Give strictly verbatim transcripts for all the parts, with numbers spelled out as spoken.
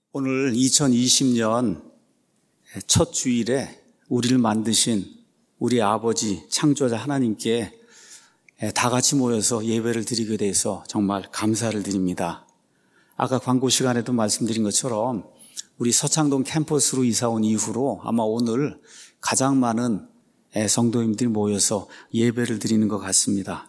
오늘 이천이십 년 첫 주일에 우리를 만드신 우리 아버지 창조자 하나님께 다 같이 모여서 예배를 드리게 돼서 정말 감사를 드립니다. 아까 광고 시간에도 말씀드린 것처럼 우리 서창동 캠퍼스로 이사 온 이후로 아마 오늘 가장 많은 성도님들이 모여서 예배를 드리는 것 같습니다.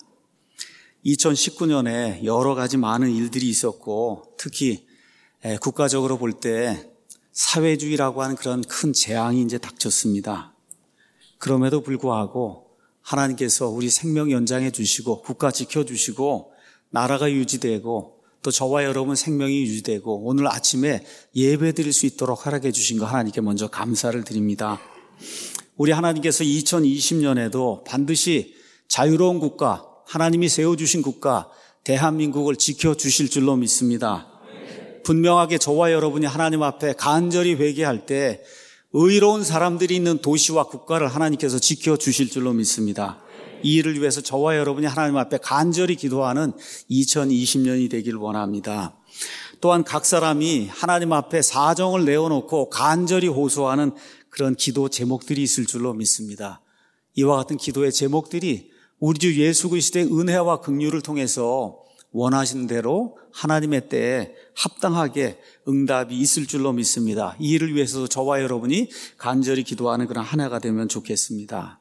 이천십구 년에 여러 가지 많은 일들이 있었고 특히 국가적으로 볼 때 사회주의라고 하는 그런 큰 재앙이 이제 닥쳤습니다. 그럼에도 불구하고 하나님께서 우리 생명 연장해 주시고 국가 지켜주시고 나라가 유지되고 또 저와 여러분 생명이 유지되고 오늘 아침에 예배 드릴 수 있도록 허락해 주신 거 하나님께 먼저 감사를 드립니다. 우리 하나님께서 이천이십 년에도 반드시 자유로운 국가, 하나님이 세워주신 국가 대한민국을 지켜주실 줄로 믿습니다. 분명하게 저와 여러분이 하나님 앞에 간절히 회개할 때 의로운 사람들이 있는 도시와 국가를 하나님께서 지켜주실 줄로 믿습니다. 이 일을 위해서 저와 여러분이 하나님 앞에 간절히 기도하는 이천이십 년이 되길 원합니다. 또한 각 사람이 하나님 앞에 사정을 내어놓고 간절히 호소하는 그런 기도 제목들이 있을 줄로 믿습니다. 이와 같은 기도의 제목들이 우리 주 예수 그리스도의 은혜와 긍휼을 통해서 원하시는 대로 하나님의 때에 합당하게 응답이 있을 줄로 믿습니다. 이 일을 위해서도 저와 여러분이 간절히 기도하는 그런 한 해가 되면 좋겠습니다.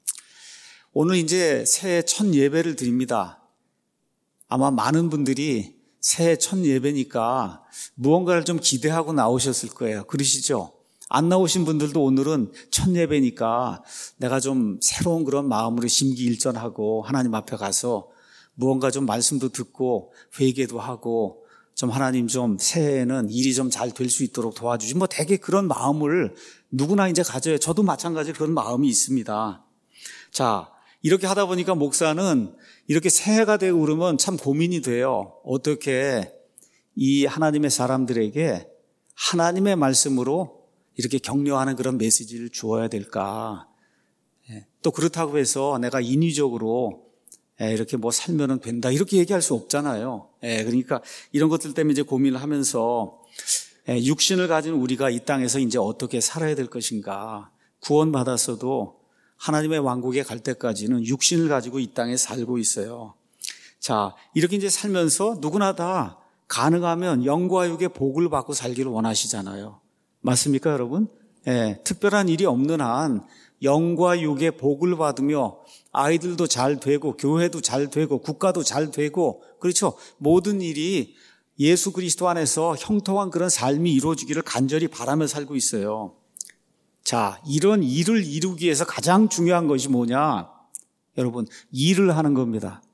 오늘 이제 새해 첫 예배를 드립니다. 아마 많은 분들이 새해 첫 예배니까 무언가를 좀 기대하고 나오셨을 거예요. 그러시죠? 안 나오신 분들도 오늘은 첫 예배니까 내가 좀 새로운 그런 마음으로 심기일전하고 하나님 앞에 가서 무언가 좀 말씀도 듣고 회개도 하고 좀 하나님 좀 새해에는 일이 좀 잘 될 수 있도록 도와주시. 뭐 되게 그런 마음을 누구나 이제 가져요. 저도 마찬가지로 그런 마음이 있습니다. 자, 이렇게 하다 보니까 목사는 이렇게 새해가 되고 그러면 참 고민이 돼요. 어떻게 이 하나님의 사람들에게 하나님의 말씀으로 이렇게 격려하는 그런 메시지를 주어야 될까? 또 그렇다고 해서 내가 인위적으로 이렇게 뭐 살면은 된다 이렇게 얘기할 수 없잖아요. 그러니까 이런 것들 때문에 이제 고민을 하면서 육신을 가진 우리가 이 땅에서 이제 어떻게 살아야 될 것인가? 구원받았어도 하나님의 왕국에 갈 때까지는 육신을 가지고 이 땅에 살고 있어요. 자, 이렇게 이제 살면서 누구나 다 가능하면 영과 육의 복을 받고 살기를 원하시잖아요. 맞습니까, 여러분? 예, 특별한 일이 없는 한 영과 육의 복을 받으며 아이들도 잘 되고 교회도 잘 되고 국가도 잘 되고 그렇죠. 모든 일이 예수 그리스도 안에서 형통한 그런 삶이 이루어지기를 간절히 바라며 살고 있어요. 자, 이런 일을 이루기 위해서 가장 중요한 것이 뭐냐? 여러분, 일을 하는 겁니다.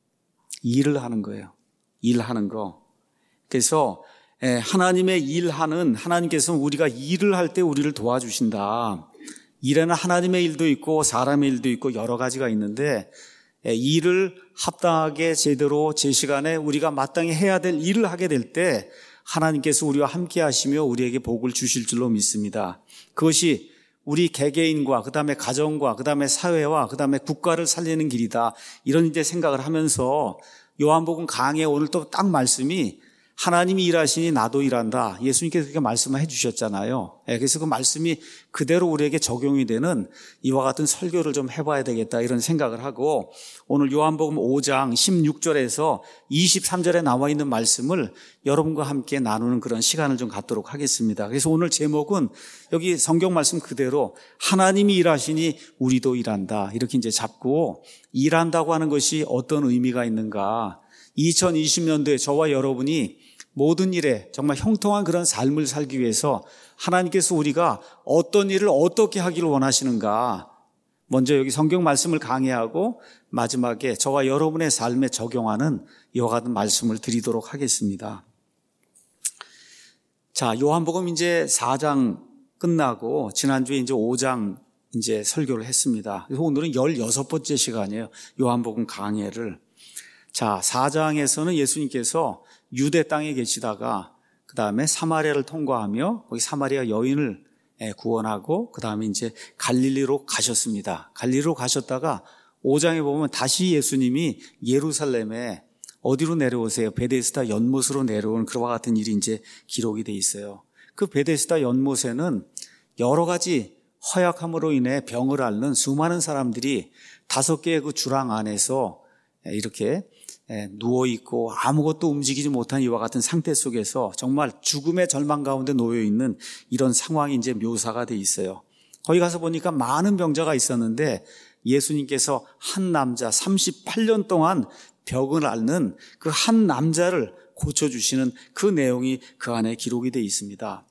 일을 하는 거예요. 일하는 거. 그래서 하나님의 일하는 하나님께서는 우리가 일을 할 때 우리를 도와주신다. 일에는 하나님의 일도 있고 사람의 일도 있고 여러 가지가 있는데 일을 합당하게 제대로 제 시간에 우리가 마땅히 해야 될 일을 하게 될 때 하나님께서 우리와 함께 하시며 우리에게 복을 주실 줄로 믿습니다. 그것이 우리 개개인과 그다음에 가정과 그다음에 사회와 그다음에 국가를 살리는 길이다. 이런 이제 생각을 하면서 요한복음 강해 오늘 또 딱 말씀이 하나님이 일하시니 나도 일한다. 예수님께서 그렇게 말씀을 해 주셨잖아요. 그래서 그 말씀이 그대로 우리에게 적용이 되는 이와 같은 설교를 좀 해봐야 되겠다 이런 생각을 하고 오늘 요한복음 오 장 십육 절에서 이십삼 절에 나와 있는 말씀을 여러분과 함께 나누는 그런 시간을 좀 갖도록 하겠습니다. 그래서 오늘 제목은 여기 성경 말씀 그대로 하나님이 일하시니 우리도 일한다. 이렇게 이제 잡고 일한다고 하는 것이 어떤 의미가 있는가. 이천이십 년도에 저와 여러분이 모든 일에 정말 형통한 그런 삶을 살기 위해서 하나님께서 우리가 어떤 일을 어떻게 하기를 원하시는가. 먼저 여기 성경 말씀을 강해하고 마지막에 저와 여러분의 삶에 적용하는 이와 같은 말씀을 드리도록 하겠습니다. 자, 요한복음 이제 사 장 끝나고 지난주에 이제 오 장 이제 설교를 했습니다. 그래서 오늘은 열여섯 번째 시간이에요. 요한복음 강해를. 자, 사 장에서는 예수님께서 유대 땅에 계시다가 그 다음에 사마리아를 통과하며 거기 사마리아 여인을 구원하고 그 다음에 이제 갈릴리로 가셨습니다. 갈릴리로 가셨다가 오 장에 보면 다시 예수님이 예루살렘에 어디로 내려오세요? 베데스다 연못으로 내려오는 그와 같은 일이 이제 기록이 돼 있어요. 그 베데스다 연못에는 여러 가지 허약함으로 인해 병을 앓는 수많은 사람들이 다섯 개의 그 주랑 안에서 이렇게 누워있고 아무것도 움직이지 못한 이와 같은 상태 속에서 정말 죽음의 절망 가운데 놓여있는 이런 상황이 이제 묘사가 돼 있어요. 거기 가서 보니까 많은 병자가 있었는데 예수님께서 한 남자 삼십팔 년 동안 병을 앓는 그 한 남자를 고쳐주시는 그 내용이 그 안에 기록이 되어 있습니다.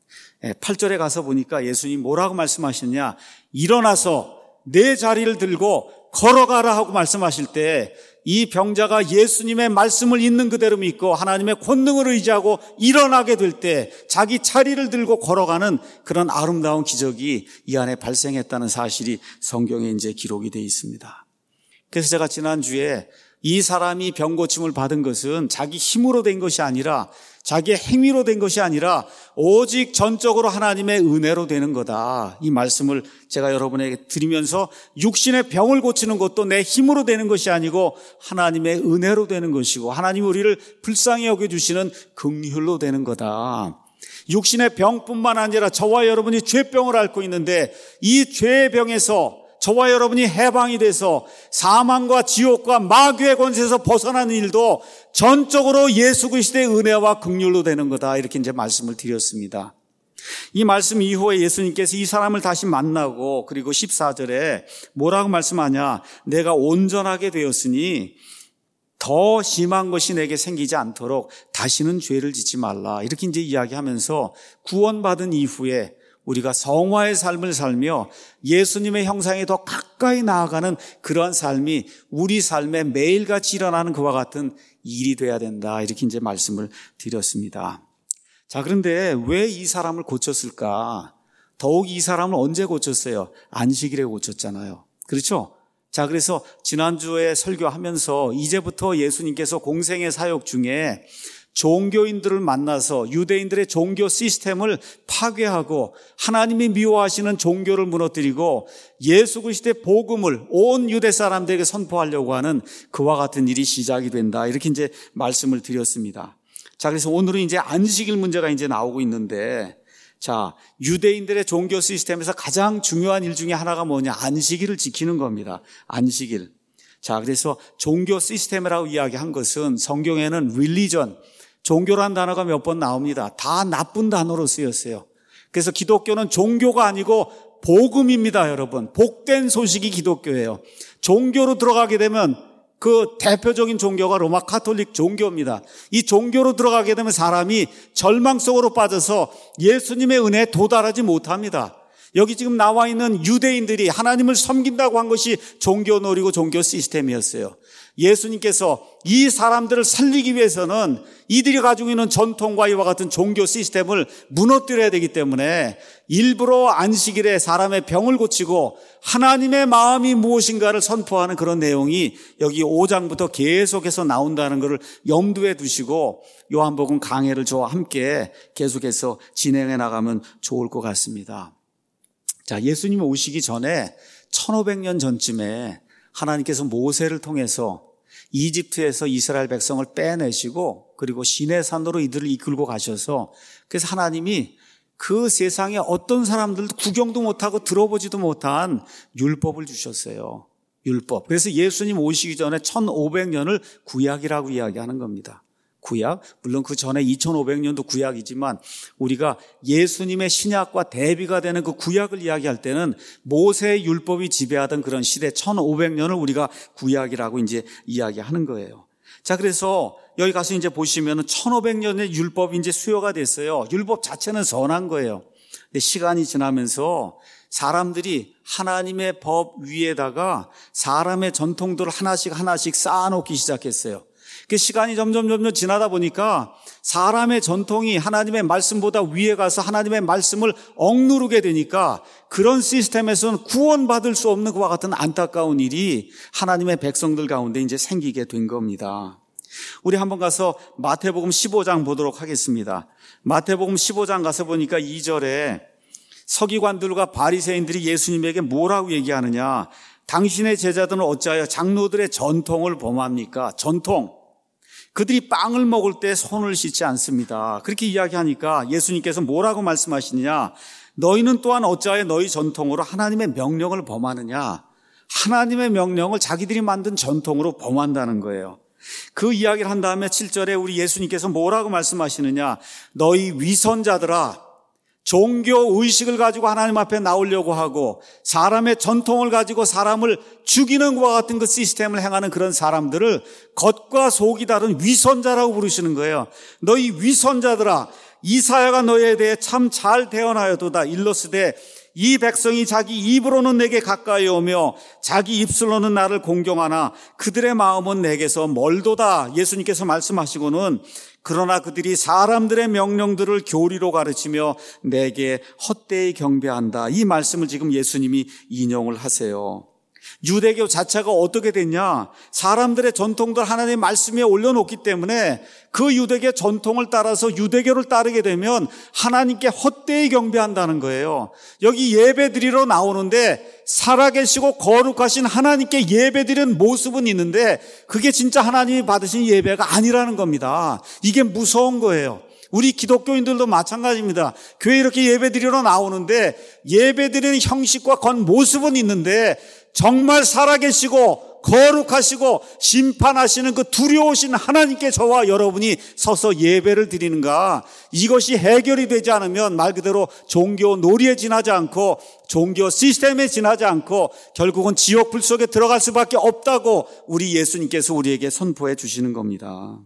팔 절에 가서 보니까 예수님 뭐라고 말씀하셨냐? 일어나서 내 자리를 들고 걸어가라 하고 말씀하실 때 이 병자가 예수님의 말씀을 있는 그대로 믿고 하나님의 권능을 의지하고 일어나게 될 때 자기 자리를 들고 걸어가는 그런 아름다운 기적이 이 안에 발생했다는 사실이 성경에 이제 기록이 되어 있습니다. 그래서 제가 지난주에 이 사람이 병 고침을 받은 것은 자기 힘으로 된 것이 아니라 자기의 행위로 된 것이 아니라 오직 전적으로 하나님의 은혜로 되는 거다. 이 말씀을 제가 여러분에게 드리면서 육신의 병을 고치는 것도 내 힘으로 되는 것이 아니고 하나님의 은혜로 되는 것이고 하나님이 우리를 불쌍히 여겨주시는 긍휼로 되는 거다. 육신의 병뿐만 아니라 저와 여러분이 죄병을 앓고 있는데 이 죄의 병에서 저와 여러분이 해방이 돼서 사망과 지옥과 마귀의 권세에서 벗어나는 일도 전적으로 예수 그리스도의 은혜와 긍휼로 되는 거다. 이렇게 이제 말씀을 드렸습니다. 이 말씀 이후에 예수님께서 이 사람을 다시 만나고 그리고 십사 절에 뭐라고 말씀하냐? 내가 온전하게 되었으니 더 심한 것이 내게 생기지 않도록 다시는 죄를 짓지 말라. 이렇게 이제 이야기하면서 구원받은 이후에 우리가 성화의 삶을 살며 예수님의 형상에 더 가까이 나아가는 그러한 삶이 우리 삶에 매일같이 일어나는 그와 같은 일이 돼야 된다. 이렇게 이제 말씀을 드렸습니다. 자, 그런데 왜 이 사람을 고쳤을까? 더욱 이 사람을 언제 고쳤어요? 안식일에 고쳤잖아요. 그렇죠? 자, 그래서 지난주에 설교하면서 이제부터 예수님께서 공생의 사역 중에 종교인들을 만나서 유대인들의 종교 시스템을 파괴하고 하나님이 미워하시는 종교를 무너뜨리고 예수 그리스도의 복음을 온 유대 사람들에게 선포하려고 하는 그와 같은 일이 시작이 된다. 이렇게 이제 말씀을 드렸습니다. 자, 그래서 오늘은 이제 안식일 문제가 이제 나오고 있는데, 자, 유대인들의 종교 시스템에서 가장 중요한 일 중에 하나가 뭐냐? 안식일을 지키는 겁니다. 안식일. 자, 그래서 종교 시스템이라고 이야기한 것은 성경에는 religion, 종교란 단어가 몇 번 나옵니다. 다 나쁜 단어로 쓰였어요. 그래서 기독교는 종교가 아니고 복음입니다, 여러분. 복된 소식이 기독교예요. 종교로 들어가게 되면 그 대표적인 종교가 로마 카톨릭 종교입니다. 이 종교로 들어가게 되면 사람이 절망 속으로 빠져서 예수님의 은혜에 도달하지 못합니다. 여기 지금 나와 있는 유대인들이 하나님을 섬긴다고 한 것이 종교놀이고 종교 시스템이었어요. 예수님께서 이 사람들을 살리기 위해서는 이들이 가지고 있는 전통과 이와 같은 종교 시스템을 무너뜨려야 되기 때문에 일부러 안식일에 사람의 병을 고치고 하나님의 마음이 무엇인가를 선포하는 그런 내용이 여기 오 장부터 계속해서 나온다는 것을 염두에 두시고 요한복음 강해를 저와 함께 계속해서 진행해 나가면 좋을 것 같습니다. 자, 예수님이 오시기 전에 천오백 년 전쯤에 하나님께서 모세를 통해서 이집트에서 이스라엘 백성을 빼내시고 그리고 시내산으로 이들을 이끌고 가셔서 그래서 하나님이 그 세상에 어떤 사람들도 구경도 못하고 들어보지도 못한 율법을 주셨어요. 율법. 그래서 예수님 오시기 전에 천오백 년을 구약이라고 이야기하는 겁니다. 구약, 물론 그 전에 이천오백 년도 구약이지만 우리가 예수님의 신약과 대비가 되는 그 구약을 이야기할 때는 모세의 율법이 지배하던 그런 시대 천오백 년을 우리가 구약이라고 이제 이야기하는 거예요. 자, 그래서 여기 가서 이제 보시면은 천오백 년의 율법이 이제 수요가 됐어요. 율법 자체는 선한 거예요. 근데 시간이 지나면서 사람들이 하나님의 법 위에다가 사람의 전통들을 하나씩 하나씩 쌓아놓기 시작했어요. 그 시간이 점점 점점 지나다 보니까 사람의 전통이 하나님의 말씀보다 위에 가서 하나님의 말씀을 억누르게 되니까 그런 시스템에서는 구원받을 수 없는 그와 같은 안타까운 일이 하나님의 백성들 가운데 이제 생기게 된 겁니다. 우리 한번 가서 마태복음 십오 장 보도록 하겠습니다. 마태복음 십오 장 가서 보니까 이 절에 서기관들과 바리새인들이 예수님에게 뭐라고 얘기하느냐? 당신의 제자들은 어찌하여 장로들의 전통을 범합니까? 전통. 그들이 빵을 먹을 때 손을 씻지 않습니다. 그렇게 이야기하니까 예수님께서 뭐라고 말씀하시느냐? 너희는 또한 어찌하여 너희 전통으로 하나님의 명령을 범하느냐? 하나님의 명령을 자기들이 만든 전통으로 범한다는 거예요. 그 이야기를 한 다음에 칠 절에 우리 예수님께서 뭐라고 말씀하시느냐? 너희 위선자들아, 종교 의식을 가지고 하나님 앞에 나오려고 하고 사람의 전통을 가지고 사람을 죽이는 것과 같은 그 시스템을 행하는 그런 사람들을 겉과 속이 다른 위선자라고 부르시는 거예요. 너희 위선자들아, 이사야가 너희에 대해 참 잘 대언하여도다. 일러스되 이 백성이 자기 입으로는 내게 가까이 오며 자기 입술로는 나를 공경하나 그들의 마음은 내게서 멀도다. 예수님께서 말씀하시고는 그러나 그들이 사람들의 명령들을 교리로 가르치며 내게 헛되이 경배한다. 이 말씀을 지금 예수님이 인용을 하세요. 유대교 자체가 어떻게 됐냐? 사람들의 전통들 하나님의 말씀에 올려놓기 때문에 그 유대교 전통을 따라서 유대교를 따르게 되면 하나님께 헛되이 경배한다는 거예요. 여기 예배드리러 나오는데 살아계시고 거룩하신 하나님께 예배드리는 모습은 있는데 그게 진짜 하나님이 받으신 예배가 아니라는 겁니다. 이게 무서운 거예요. 우리 기독교인들도 마찬가지입니다. 교회 이렇게 예배드리러 나오는데 예배드리는 형식과 겉모습은 있는데 정말 살아계시고 거룩하시고 심판하시는 그 두려우신 하나님께 저와 여러분이 서서 예배를 드리는가? 이것이 해결이 되지 않으면 말 그대로 종교 놀이에 지나지 않고 종교 시스템에 지나지 않고 결국은 지옥 불 속에 들어갈 수밖에 없다고 우리 예수님께서 우리에게 선포해 주시는 겁니다.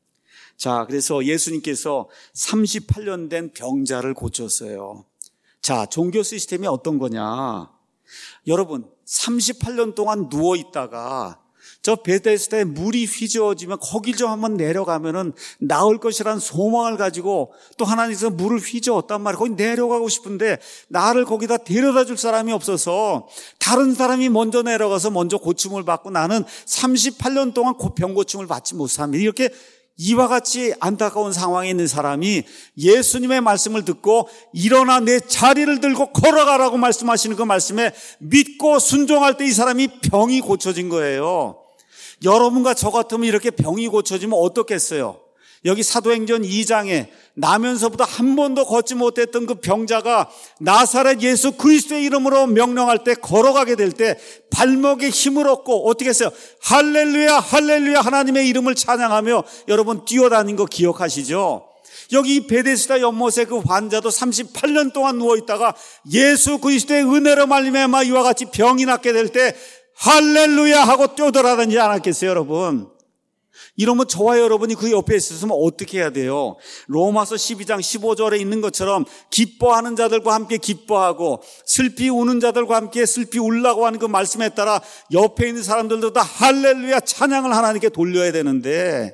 자, 그래서 예수님께서 삼십팔 년 된 병자를 고쳤어요. 자, 종교 시스템이 어떤 거냐? 여러분, 삼십팔 년 동안 누워 있다가 저 베데스다에 물이 휘저어지면 거기 좀 한번 내려가면은 나을 것이라는 소망을 가지고 또 하나님께서 물을 휘저었단 말이에요. 거기 내려가고 싶은데 나를 거기다 데려다 줄 사람이 없어서 다른 사람이 먼저 내려가서 먼저 고침을 받고 나는 삼십팔 년 동안 병 고침을 받지 못합니다. 이렇게 이와 같이 안타까운 상황에 있는 사람이 예수님의 말씀을 듣고 일어나 내 자리를 들고 걸어가라고 말씀하시는 그 말씀에 믿고 순종할 때 이 사람이 병이 고쳐진 거예요. 여러분과 저 같으면 이렇게 병이 고쳐지면 어떻겠어요? 여기 사도행전 이 장에 나면서부터 한 번도 걷지 못했던 그 병자가 나사렛 예수 그리스도의 이름으로 명령할 때 걸어가게 될 때 발목에 힘을 얻고 어떻게 했어요? 할렐루야 할렐루야 하나님의 이름을 찬양하며 여러분 뛰어다닌 거 기억하시죠? 여기 베데스다 연못에 그 환자도 삼십팔 년 동안 누워있다가 예수 그리스도의 은혜로 말미암아 이와 같이 병이 낫게 될 때 할렐루야 하고 뛰어들어다니지 않았겠어요 여러분? 이러면 저와 여러분이 그 옆에 있었으면 어떻게 해야 돼요? 로마서 십이 장 십오 절에 있는 것처럼 기뻐하는 자들과 함께 기뻐하고 슬피 우는 자들과 함께 슬피 울라고 하는 그 말씀에 따라 옆에 있는 사람들도 다 할렐루야 찬양을 하나님께 돌려야 되는데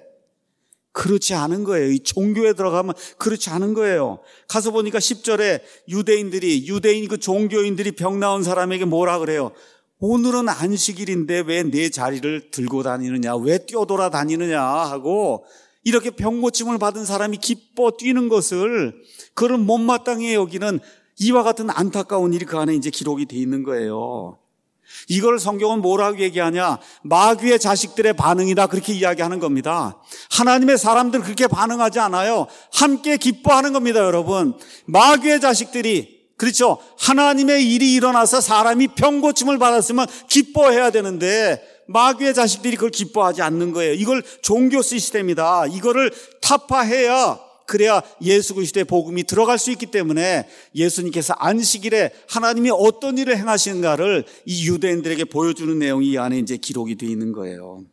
그렇지 않은 거예요. 이 종교에 들어가면 그렇지 않은 거예요. 가서 보니까 십 절에 유대인들이 유대인 그 종교인들이 병 나은 사람에게 뭐라 그래요? 오늘은 안식일인데 왜 내 자리를 들고 다니느냐, 왜 뛰어돌아 다니느냐 하고 이렇게 병고침을 받은 사람이 기뻐 뛰는 것을 그를 못마땅히 여기는 이와 같은 안타까운 일이 그 안에 이제 기록이 돼 있는 거예요. 이걸 성경은 뭐라고 얘기하냐? 마귀의 자식들의 반응이다 그렇게 이야기하는 겁니다. 하나님의 사람들 그렇게 반응하지 않아요. 함께 기뻐하는 겁니다, 여러분. 마귀의 자식들이 그렇죠. 하나님의 일이 일어나서 사람이 병고침을 받았으면 기뻐해야 되는데 마귀의 자식들이 그걸 기뻐하지 않는 거예요. 이걸 종교 시스템이다. 이거를 타파해야 그래야 예수 그리스도의 복음이 들어갈 수 있기 때문에 예수님께서 안식일에 하나님이 어떤 일을 행하시는가를 이 유대인들에게 보여주는 내용이 이 안에 이제 기록이 되어 있는 거예요.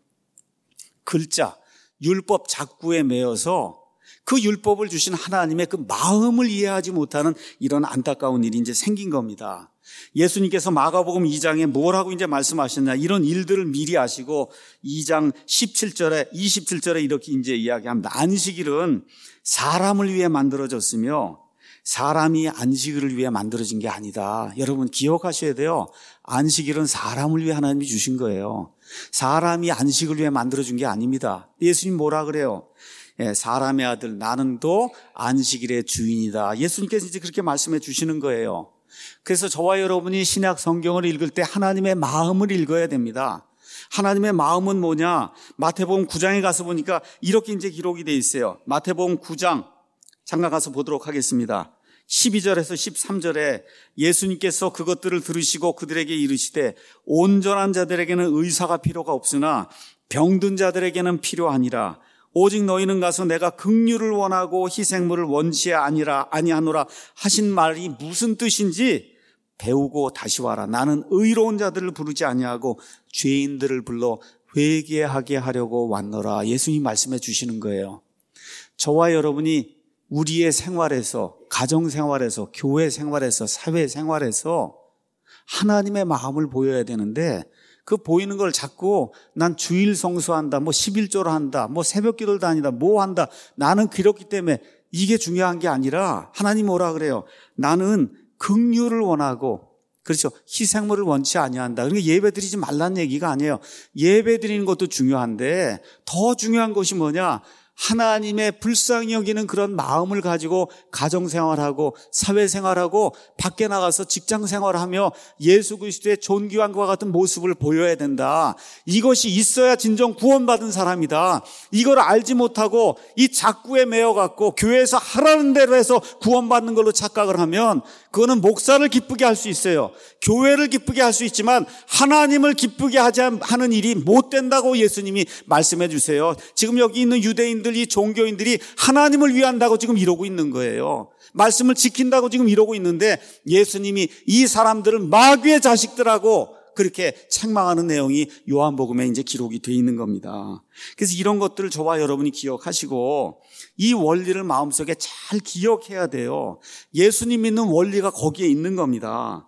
글자, 율법 작구에 매여서 그 율법을 주신 하나님의 그 마음을 이해하지 못하는 이런 안타까운 일이 이제 생긴 겁니다. 예수님께서 마가복음 이 장에 뭐라고 이제 말씀하셨냐, 이런 일들을 미리 아시고 이 장 십칠 절에 이십칠 절에 이렇게 이제 이야기합니다. 안식일은 사람을 위해 만들어졌으며 사람이 안식일을 위해 만들어진 게 아니다. 여러분 기억하셔야 돼요. 안식일은 사람을 위해 하나님이 주신 거예요. 사람이 안식을 위해 만들어준 게 아닙니다. 예수님 뭐라 그래요? 예, 사람의 아들 나는 또 안식일의 주인이다. 예수님께서 이제 그렇게 말씀해 주시는 거예요. 그래서 저와 여러분이 신약 성경을 읽을 때 하나님의 마음을 읽어야 됩니다. 하나님의 마음은 뭐냐? 마태복음 구 장에 가서 보니까 이렇게 이제 기록이 돼 있어요. 마태복음 구 장 잠깐 가서 보도록 하겠습니다. 십이 절에서 십삼 절에 예수님께서 그것들을 들으시고 그들에게 이르시되 온전한 자들에게는 의사가 필요가 없으나 병든 자들에게는 필요하니라. 오직 너희는 가서 내가 긍휼을 원하고 희생물을 원치 아니라 아니하노라 하신 말이 무슨 뜻인지 배우고 다시 와라. 나는 의로운 자들을 부르지 아니하고 죄인들을 불러 회개하게 하려고 왔노라. 예수님 말씀해 주시는 거예요. 저와 여러분이 우리의 생활에서, 가정생활에서, 교회 생활에서, 사회 생활에서 하나님의 마음을 보여야 되는데 그 보이는 걸 자꾸 난 주일 성수한다, 뭐 십일조를 한다, 뭐 새벽 기도를 다니다, 뭐 한다. 나는 그렇기 때문에 이게 중요한 게 아니라 하나님 뭐라 그래요? 나는 긍휼을 원하고, 그렇죠, 희생물을 원치 아니한다. 그러니까 예배 드리지 말라는 얘기가 아니에요. 예배 드리는 것도 중요한데 더 중요한 것이 뭐냐? 하나님의 불쌍히 여기는 그런 마음을 가지고 가정생활하고 사회생활하고 밖에 나가서 직장생활하며 예수 그리스도의 존귀함과 같은 모습을 보여야 된다. 이것이 있어야 진정 구원받은 사람이다. 이걸 알지 못하고 이 작구에 매여갖고 교회에서 하라는 대로 해서 구원받는 걸로 착각을 하면 그거는 목사를 기쁘게 할 수 있어요. 교회를 기쁘게 할 수 있지만 하나님을 기쁘게 하지 하는 일이 못 된다고 예수님이 말씀해 주세요. 지금 여기 있는 유대인들, 이 종교인들이 하나님을 위한다고 지금 이러고 있는 거예요. 말씀을 지킨다고 지금 이러고 있는데 예수님이 이 사람들을 마귀의 자식들하고 그렇게 책망하는 내용이 요한복음에 이제 기록이 되어 있는 겁니다. 그래서 이런 것들을 저와 여러분이 기억하시고 이 원리를 마음속에 잘 기억해야 돼요. 예수님 믿는 원리가 거기에 있는 겁니다.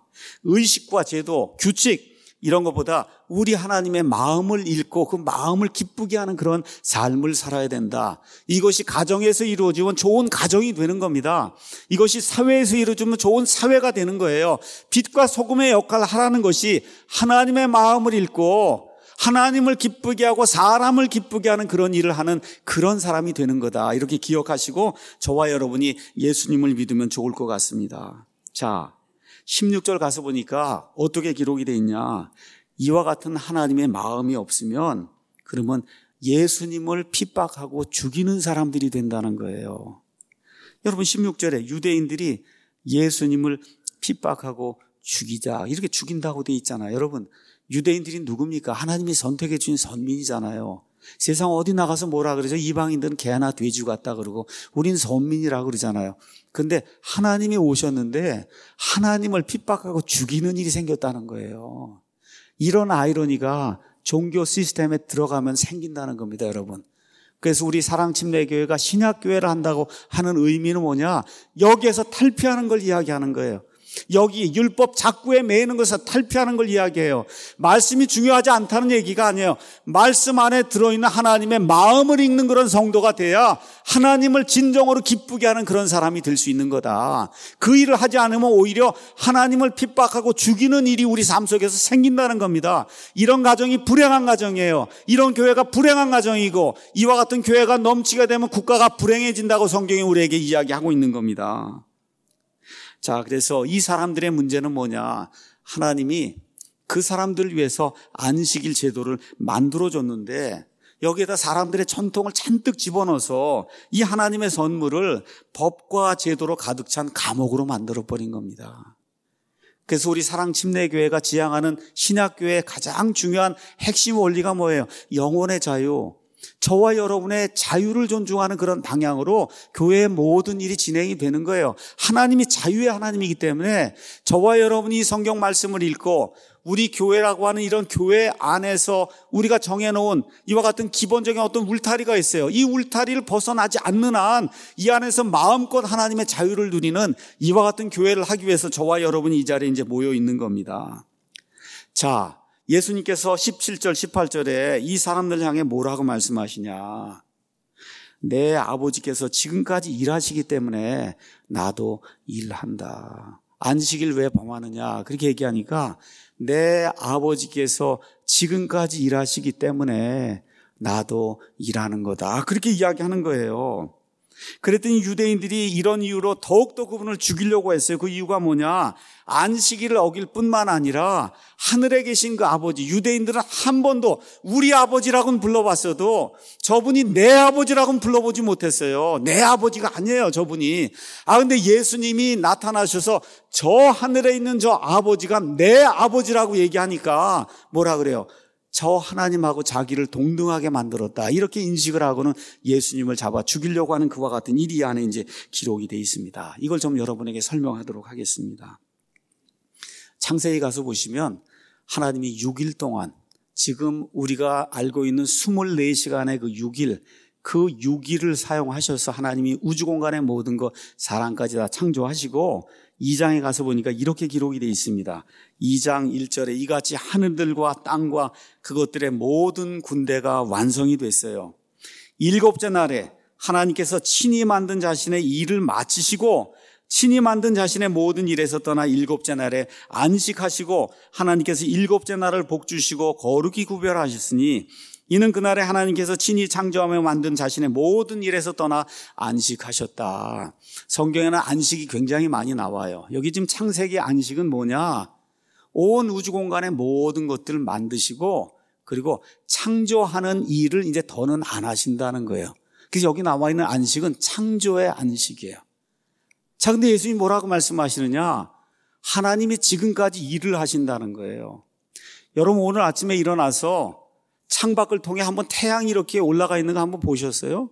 의식과 제도, 규칙 이런 것보다 우리 하나님의 마음을 읽고 그 마음을 기쁘게 하는 그런 삶을 살아야 된다. 이것이 가정에서 이루어지면 좋은 가정이 되는 겁니다. 이것이 사회에서 이루어지면 좋은 사회가 되는 거예요. 빛과 소금의 역할을 하라는 것이 하나님의 마음을 읽고 하나님을 기쁘게 하고 사람을 기쁘게 하는 그런 일을 하는 그런 사람이 되는 거다. 이렇게 기억하시고 저와 여러분이 예수님을 믿으면 좋을 것 같습니다. 자, 십육 절 가서 보니까 어떻게 기록이 되어 있냐. 이와 같은 하나님의 마음이 없으면 그러면 예수님을 핍박하고 죽이는 사람들이 된다는 거예요. 여러분 십육 절에 유대인들이 예수님을 핍박하고 죽이자 이렇게 죽인다고 되어 있잖아요. 여러분 유대인들이 누굽니까? 하나님이 선택해 주신 선민이잖아요. 세상 어디 나가서 뭐라 그러죠? 이방인들은 개나 돼지 같다 그러고 우린 선민이라고 그러잖아요. 근데 하나님이 오셨는데 하나님을 핍박하고 죽이는 일이 생겼다는 거예요. 이런 아이러니가 종교 시스템에 들어가면 생긴다는 겁니다, 여러분. 그래서 우리 사랑침례교회가 신약교회를 한다고 하는 의미는 뭐냐? 여기에서 탈피하는 걸 이야기하는 거예요. 여기 율법 작구에 매이는 것을 탈피하는 걸 이야기해요. 말씀이 중요하지 않다는 얘기가 아니에요. 말씀 안에 들어있는 하나님의 마음을 읽는 그런 성도가 돼야 하나님을 진정으로 기쁘게 하는 그런 사람이 될 수 있는 거다. 그 일을 하지 않으면 오히려 하나님을 핍박하고 죽이는 일이 우리 삶 속에서 생긴다는 겁니다. 이런 가정이 불행한 가정이에요. 이런 교회가 불행한 가정이고 이와 같은 교회가 넘치게 되면 국가가 불행해진다고 성경이 우리에게 이야기하고 있는 겁니다. 자, 그래서 이 사람들의 문제는 뭐냐? 하나님이 그 사람들을 위해서 안식일 제도를 만들어줬는데 여기에다 사람들의 전통을 잔뜩 집어넣어서 이 하나님의 선물을 법과 제도로 가득 찬 감옥으로 만들어버린 겁니다. 그래서 우리 사랑침례교회가 지향하는 신약교회의 가장 중요한 핵심 원리가 뭐예요? 영혼의 자유. 저와 여러분의 자유를 존중하는 그런 방향으로 교회의 모든 일이 진행이 되는 거예요. 하나님이 자유의 하나님이기 때문에 저와 여러분이 이 성경 말씀을 읽고 우리 교회라고 하는 이런 교회 안에서 우리가 정해놓은 이와 같은 기본적인 어떤 울타리가 있어요. 이 울타리를 벗어나지 않는 한 이 안에서 마음껏 하나님의 자유를 누리는 이와 같은 교회를 하기 위해서 저와 여러분이 이 자리에 이제 모여 있는 겁니다. 자, 예수님께서 십칠 절, 십팔 절에 이 사람들 향해 뭐라고 말씀하시냐? 내 아버지께서 지금까지 일하시기 때문에 나도 일한다. 안식일 왜 범하느냐? 그렇게 얘기하니까 내 아버지께서 지금까지 일하시기 때문에 나도 일하는 거다. 그렇게 이야기하는 거예요. 그랬더니 유대인들이 이런 이유로 더욱더 그분을 죽이려고 했어요. 그 이유가 뭐냐? 안식일을 어길 뿐만 아니라 하늘에 계신 그 아버지, 유대인들은 한 번도 우리 아버지라고는 불러봤어도 저분이 내 아버지라고는 불러보지 못했어요. 내 아버지가 아니에요, 저분이. 아, 근데 예수님이 나타나셔서 저 하늘에 있는 저 아버지가 내 아버지라고 얘기하니까 뭐라 그래요? 저 하나님하고 자기를 동등하게 만들었다. 이렇게 인식을 하고는 예수님을 잡아 죽이려고 하는 그와 같은 일이 이 안에 이제 기록이 되어 있습니다. 이걸 좀 여러분에게 설명하도록 하겠습니다. 창세기 가서 보시면 하나님이 육 일 동안 지금 우리가 알고 있는 이십사 시간의 그 육 일, 그 육 일을 사용하셔서 하나님이 우주 공간의 모든 것 사람까지 다 창조하시고 이 장에 가서 보니까 이렇게 기록이 되어 있습니다. 이 장 일 절에 이같이 하늘들과 땅과 그것들의 모든 군대가 완성이 됐어요. 일곱째 날에 하나님께서 친히 만든 자신의 일을 마치시고 친히 만든 자신의 모든 일에서 떠나 일곱째 날에 안식하시고 하나님께서 일곱째 날을 복주시고 거룩히 구별하셨으니 이는 그날에 하나님께서 친히 창조하며 만든 자신의 모든 일에서 떠나 안식하셨다. 성경에는 안식이 굉장히 많이 나와요. 여기 지금 창세기 안식은 뭐냐? 온 우주 공간의 모든 것들을 만드시고 그리고 창조하는 일을 이제 더는 안 하신다는 거예요. 그래서 여기 나와 있는 안식은 창조의 안식이에요. 자, 근데 예수님이 뭐라고 말씀하시느냐? 하나님이 지금까지 일을 하신다는 거예요. 여러분 오늘 아침에 일어나서 창밖을 통해 한번 태양이 이렇게 올라가 있는 거 한번 보셨어요?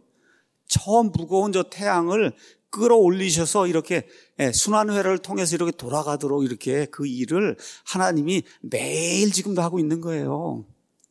저 무거운 저 태양을 끌어올리셔서 이렇게 순환회로를 통해서 이렇게 돌아가도록 이렇게 그 일을 하나님이 매일 지금도 하고 있는 거예요.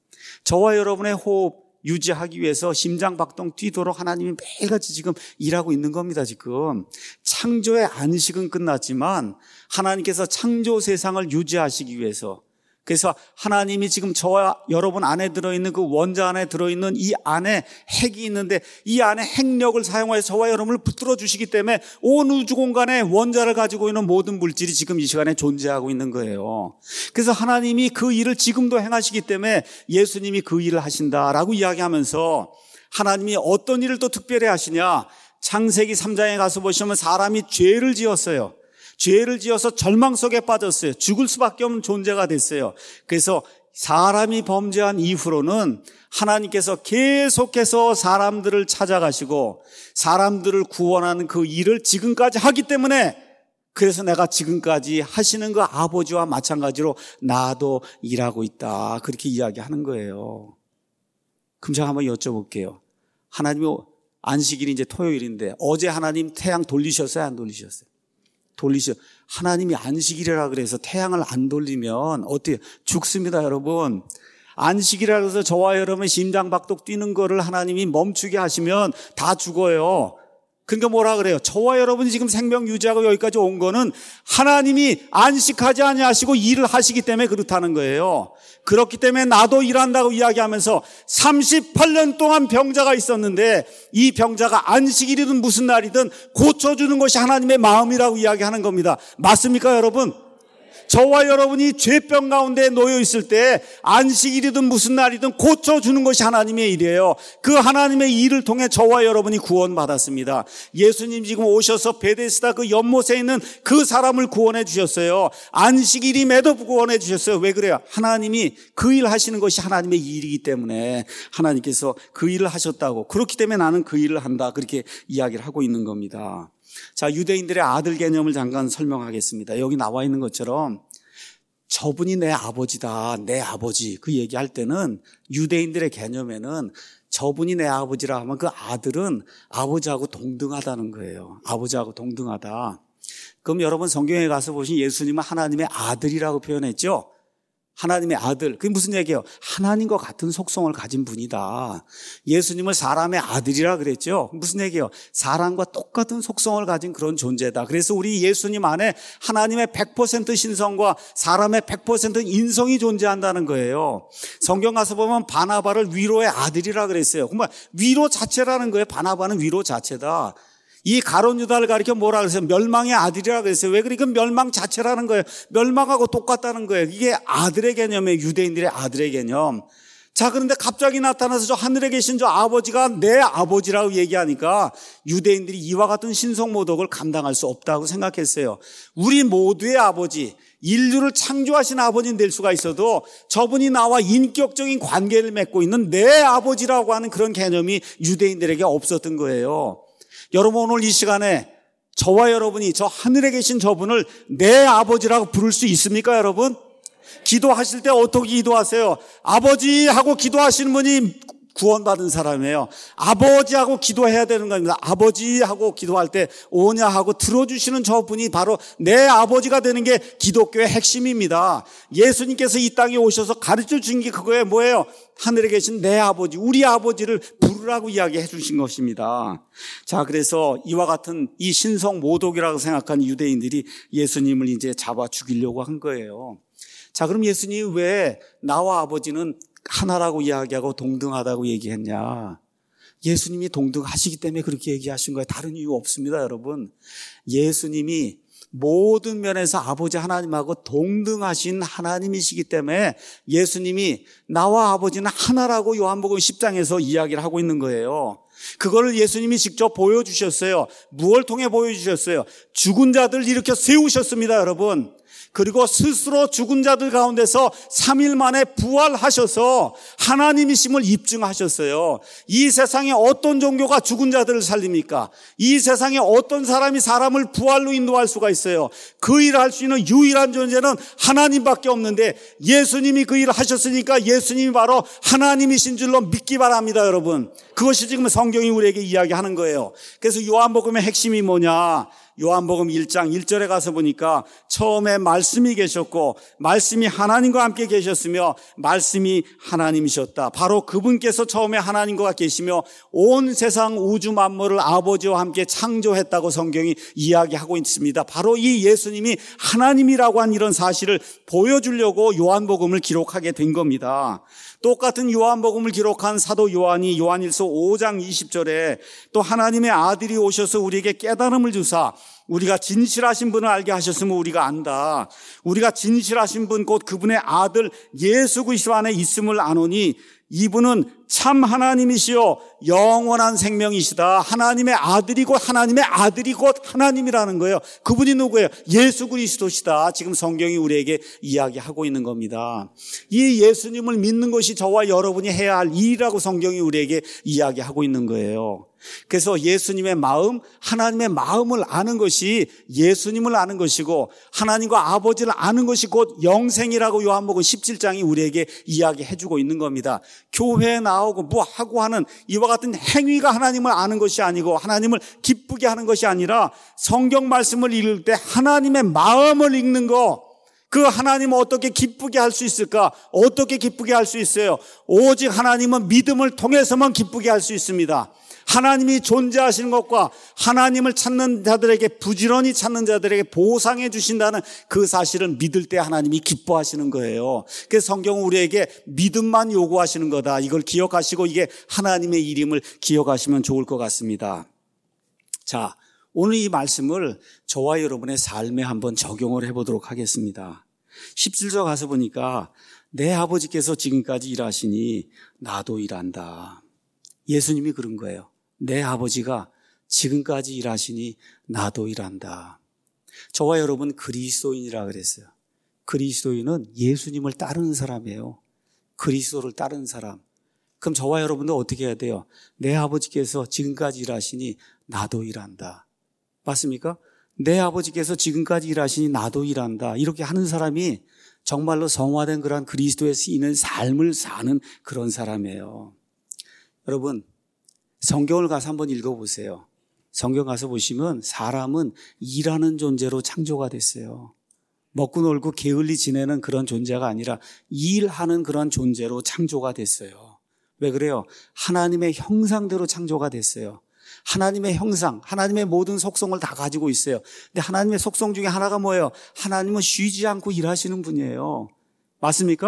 저와 여러분의 호흡 유지하기 위해서 심장박동 뛰도록 하나님이 매일같이 지금 일하고 있는 겁니다. 지금 창조의 안식은 끝났지만 하나님께서 창조 세상을 유지하시기 위해서, 그래서 하나님이 지금 저와 여러분 안에 들어있는 그 원자 안에 들어있는 이 안에 핵이 있는데 이 안에 핵력을 사용하여 저와 여러분을 붙들어 주시기 때문에 온 우주 공간에 원자를 가지고 있는 모든 물질이 지금 이 시간에 존재하고 있는 거예요. 그래서 하나님이 그 일을 지금도 행하시기 때문에 예수님이 그 일을 하신다라고 이야기하면서 하나님이 어떤 일을 또 특별히 하시냐? 창세기 삼 장에 가서 보시면 사람이 죄를 지었어요. 죄를 지어서 절망 속에 빠졌어요. 죽을 수밖에 없는 존재가 됐어요. 그래서 사람이 범죄한 이후로는 하나님께서 계속해서 사람들을 찾아가시고 사람들을 구원하는 그 일을 지금까지 하기 때문에, 그래서 내가 지금까지 하시는 그 아버지와 마찬가지로 나도 일하고 있다, 그렇게 이야기하는 거예요. 그럼 제가 한번 여쭤볼게요. 하나님이 안식일이 이제 토요일인데 어제 하나님 태양 돌리셨어요, 안 돌리셨어요? 돌리셔. 하나님이 안식일이라 그래서 태양을 안 돌리면 어떻게 죽습니다, 여러분. 안식이라 해서 저와 여러분 심장박동 뛰는 거를 하나님이 멈추게 하시면 다 죽어요. 그러니까 뭐라 그래요? 저와 여러분이 지금 생명 유지하고 여기까지 온 거는 하나님이 안식하지 아니하시고 일을 하시기 때문에 그렇다는 거예요. 그렇기 때문에 나도 일한다고 이야기하면서 삼십팔 년 동안 병자가 있었는데 이 병자가 안식일이든 무슨 날이든 고쳐주는 것이 하나님의 마음이라고 이야기하는 겁니다. 맞습니까, 여러분? 저와 여러분이 죄병 가운데 놓여 있을 때 안식일이든 무슨 날이든 고쳐주는 것이 하나님의 일이에요. 그 하나님의 일을 통해 저와 여러분이 구원받았습니다. 예수님 지금 오셔서 베데스다 그 연못에 있는 그 사람을 구원해 주셨어요. 안식일임에도 구원해 주셨어요. 왜 그래요? 하나님이 그 일 하시는 것이 하나님의 일이기 때문에 하나님께서 그 일을 하셨다고, 그렇기 때문에 나는 그 일을 한다, 그렇게 이야기를 하고 있는 겁니다. 자, 유대인들의 아들 개념을 잠깐 설명하겠습니다. 여기 나와 있는 것처럼 저분이 내 아버지다, 내 아버지, 그 얘기할 때는 유대인들의 개념에는 저분이 내 아버지라 하면 그 아들은 아버지하고 동등하다는 거예요. 아버지하고 동등하다. 그럼 여러분 성경에 가서 보신 예수님은 하나님의 아들이라고 표현했죠? 하나님의 아들. 그게 무슨 얘기예요? 하나님과 같은 속성을 가진 분이다. 예수님을 사람의 아들이라 그랬죠? 무슨 얘기예요? 사람과 똑같은 속성을 가진 그런 존재다. 그래서 우리 예수님 안에 하나님의 백 퍼센트 신성과 사람의 백 퍼센트 인성이 존재한다는 거예요. 성경 가서 보면 바나바를 위로의 아들이라 그랬어요. 정말 위로 자체라는 거예요. 바나바는 위로 자체다. 이 가룟 유다를 가리켜 뭐라 그랬어요? 멸망의 아들이라 그랬어요. 왜 그러니까 멸망 자체라는 거예요. 멸망하고 똑같다는 거예요. 이게 아들의 개념이에요. 유대인들의 아들의 개념. 자, 그런데 갑자기 나타나서 저 하늘에 계신 저 아버지가 내 아버지라고 얘기하니까 유대인들이 이와 같은 신성모독을 감당할 수 없다고 생각했어요. 우리 모두의 아버지, 인류를 창조하신 아버지는 될 수가 있어도 저분이 나와 인격적인 관계를 맺고 있는 내 아버지라고 하는 그런 개념이 유대인들에게 없었던 거예요. 여러분, 오늘 이 시간에 저와 여러분이 저 하늘에 계신 저분을 내 아버지라고 부를 수 있습니까, 여러분? 기도하실 때 어떻게 기도하세요? 아버지 하고 기도하시는 분이 구원받은 사람이에요. 아버지 하고 기도해야 되는 겁니다. 아버지 하고 기도할 때 오냐 하고 들어주시는 저분이 바로 내 아버지가 되는 게 기독교의 핵심입니다. 예수님께서 이 땅에 오셔서 가르쳐 주신 게 그거예요. 뭐예요? 하늘에 계신 내 아버지, 우리 아버지를 부르라고 이야기해 주신 것입니다. 자, 그래서 이와 같은 이 신성 모독이라고 생각한 유대인들이 예수님을 이제 잡아 죽이려고 한 거예요. 자, 그럼 예수님이 왜 나와 아버지는 하나라고 이야기하고 동등하다고 얘기했냐? 예수님이 동등하시기 때문에 그렇게 얘기하신 거예요. 다른 이유 없습니다, 여러분. 예수님이 모든 면에서 아버지 하나님하고 동등하신 하나님이시기 때문에 예수님이 나와 아버지는 하나라고 요한복음 십 장에서 이야기를 하고 있는 거예요. 그거를 예수님이 직접 보여주셨어요. 무엇을 통해 보여주셨어요? 죽은 자들 일으켜 세우셨습니다, 여러분. 그리고 스스로 죽은 자들 가운데서 삼 일 만에 부활하셔서 하나님이심을 입증하셨어요. 이 세상에 어떤 종교가 죽은 자들을 살립니까? 이 세상에 어떤 사람이 사람을 부활로 인도할 수가 있어요? 그 일을 할 수 있는 유일한 존재는 하나님밖에 없는데 예수님이 그 일을 하셨으니까 예수님이 바로 하나님이신 줄로 믿기 바랍니다, 여러분. 그것이 지금 성경이 우리에게 이야기하는 거예요. 그래서 요한복음의 핵심이 뭐냐? 요한복음 일 장 일 절에 가서 보니까 처음에 말씀이 계셨고 말씀이 하나님과 함께 계셨으며 말씀이 하나님이셨다. 바로 그분께서 처음에 하나님과 계시며 온 세상 우주 만물을 아버지와 함께 창조했다고 성경이 이야기하고 있습니다. 바로 이 예수님이 하나님이라고 한 이런 사실을 보여주려고 요한복음을 기록하게 된 겁니다. 똑같은 요한복음을 기록한 사도 요한이 요한일서 오 장 이십 절에 또 하나님의 아들이 오셔서 우리에게 깨달음을 주사 우리가 진실하신 분을 알게 하셨으면 우리가 안다. 우리가 진실하신 분 곧 그분의 아들 예수 그리스도 안에 있음을 아노니 이분은 참 하나님이시요 영원한 생명이시다. 하나님의 아들이 곧 하나님의 아들이 곧 하나님이라는 거예요. 그분이 누구예요? 예수 그리스도시다. 지금 성경이 우리에게 이야기하고 있는 겁니다. 이 예수님을 믿는 것이 저와 여러분이 해야 할 일이라고 성경이 우리에게 이야기하고 있는 거예요. 그래서 예수님의 마음, 하나님의 마음을 아는 것이 예수님을 아는 것이고 하나님과 아버지를 아는 것이 곧 영생이라고 요한복음 십칠 장이 우리에게 이야기해주고 있는 겁니다. 교회에 나오고 뭐 하고 하는 이와 같은 행위가 하나님을 아는 것이 아니고 하나님을 기쁘게 하는 것이 아니라 성경 말씀을 읽을 때 하나님의 마음을 읽는 거, 그 하나님을 어떻게 기쁘게 할 수 있을까? 어떻게 기쁘게 할 수 있어요? 오직 하나님은 믿음을 통해서만 기쁘게 할 수 있습니다. 하나님이 존재하시는 것과 하나님을 찾는 자들에게, 부지런히 찾는 자들에게 보상해 주신다는 그 사실을 믿을 때 하나님이 기뻐하시는 거예요. 그래서 성경은 우리에게 믿음만 요구하시는 거다. 이걸 기억하시고 이게 하나님의 일임을 기억하시면 좋을 것 같습니다. 자, 오늘 이 말씀을 저와 여러분의 삶에 한번 적용을 해보도록 하겠습니다. 십칠 절 가서 보니까 내 아버지께서 지금까지 일하시니 나도 일한다. 예수님이 그런 거예요. 내 아버지가 지금까지 일하시니 나도 일한다. 저와 여러분 그리스도인이라 그랬어요. 그리스도인은 예수님을 따르는 사람이에요. 그리스도를 따르는 사람. 그럼 저와 여러분도 어떻게 해야 돼요? 내 아버지께서 지금까지 일하시니 나도 일한다. 맞습니까? 내 아버지께서 지금까지 일하시니 나도 일한다. 이렇게 하는 사람이 정말로 성화된 그런 그리스도에 쓰이는 삶을 사는 그런 사람이에요. 여러분, 성경을 가서 한번 읽어보세요. 성경 가서 보시면 사람은 일하는 존재로 창조가 됐어요. 먹고 놀고 게을리 지내는 그런 존재가 아니라 일하는 그런 존재로 창조가 됐어요. 왜 그래요? 하나님의 형상대로 창조가 됐어요. 하나님의 형상, 하나님의 모든 속성을 다 가지고 있어요. 근데 하나님의 속성 중에 하나가 뭐예요? 하나님은 쉬지 않고 일하시는 분이에요. 맞습니까?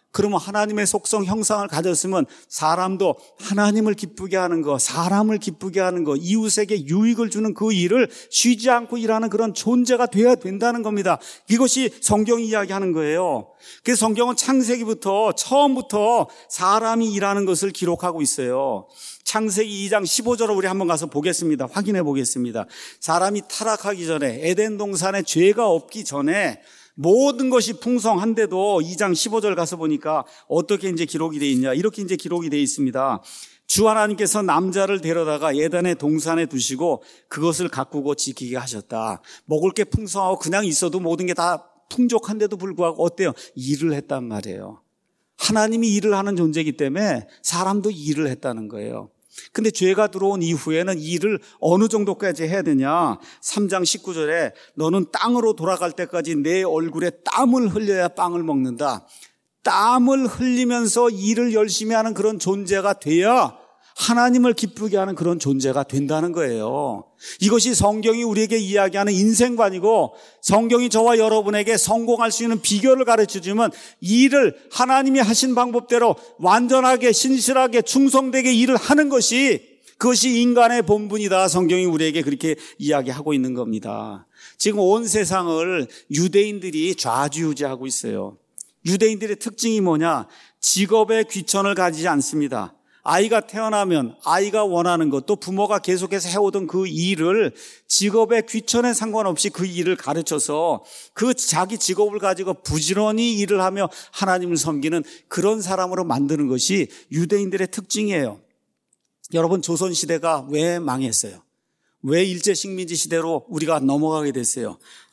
그러면 하나님의 속성 형상을 가졌으면 사람도 하나님을 기쁘게 하는 거, 사람을 기쁘게 하는 거, 이웃에게 유익을 주는 그 일을 쉬지 않고 일하는 그런 존재가 돼야 된다는 겁니다. 이것이 성경이 이야기하는 거예요. 그래서 성경은 창세기부터 처음부터 사람이 일하는 것을 기록하고 있어요. 창세기 이 장 십오 절을 우리 한번 가서 보겠습니다. 확인해 보겠습니다. 사람이 타락하기 전에, 에덴 동산에 죄가 없기 전에 모든 것이 풍성한데도 이 장 십오 절 가서 보니까 어떻게 이제 기록이 되어 있냐. 이렇게 이제 기록이 되어 있습니다. 주 하나님께서 남자를 데려다가 에덴의 동산에 두시고 그것을 가꾸고 지키게 하셨다. 먹을 게 풍성하고 그냥 있어도 모든 게 다 풍족한데도 불구하고 어때요? 일을 했단 말이에요. 하나님이 일을 하는 존재이기 때문에 사람도 일을 했다는 거예요. 근데 죄가 들어온 이후에는 일을 어느 정도까지 해야 되냐? 삼 장 십구 절에 너는 땅으로 돌아갈 때까지 내 얼굴에 땀을 흘려야 빵을 먹는다. 땀을 흘리면서 일을 열심히 하는 그런 존재가 돼야 하나님을 기쁘게 하는 그런 존재가 된다는 거예요. 이것이 성경이 우리에게 이야기하는 인생관이고 성경이 저와 여러분에게 성공할 수 있는 비결을 가르쳐주면 일을 하나님이 하신 방법대로 완전하게 신실하게 충성되게 일을 하는 것이 그것이 인간의 본분이다. 성경이 우리에게 그렇게 이야기하고 있는 겁니다. 지금 온 세상을 유대인들이 좌지우지하고 있어요. 유대인들의 특징이 뭐냐? 직업에 귀천을 가지지 않습니다. 아이가 태어나면 아이가 원하는 것, 또 부모가 계속해서 해오던 그 일을 직업의 귀천에 상관없이 그 일을 가르쳐서 그 자기 직업을 가지고 부지런히 일을 하며 하나님을 섬기는 그런 사람으로 만드는 것이 유대인들의 특징이에요. 여러분, 조선시대가 왜 망했어요? 왜 일제식민지 시대로 우리가 넘어가게 됐어요?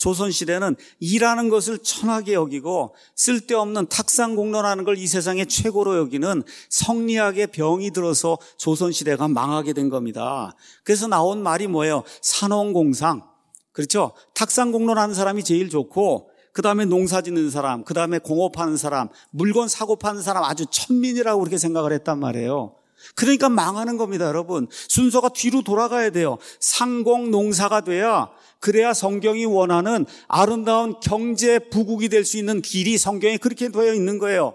조선시대는 일하는 것을 천하게 여기고 쓸데없는 탁상공론하는 걸 이 세상의 최고로 여기는 성리학의 병이 들어서 조선시대가 망하게 된 겁니다. 그래서 나온 말이 뭐예요? 산업공상. 그렇죠? 탁상공론하는 사람이 제일 좋고 그 다음에 농사 짓는 사람, 그 다음에 공업하는 사람, 물건 사고 파는 사람 아주 천민이라고 그렇게 생각을 했단 말이에요. 그러니까 망하는 겁니다, 여러분. 순서가 뒤로 돌아가야 돼요. 상공 농사가 돼야, 그래야 성경이 원하는 아름다운 경제 부국이 될 수 있는 길이 성경에 그렇게 되어 있는 거예요.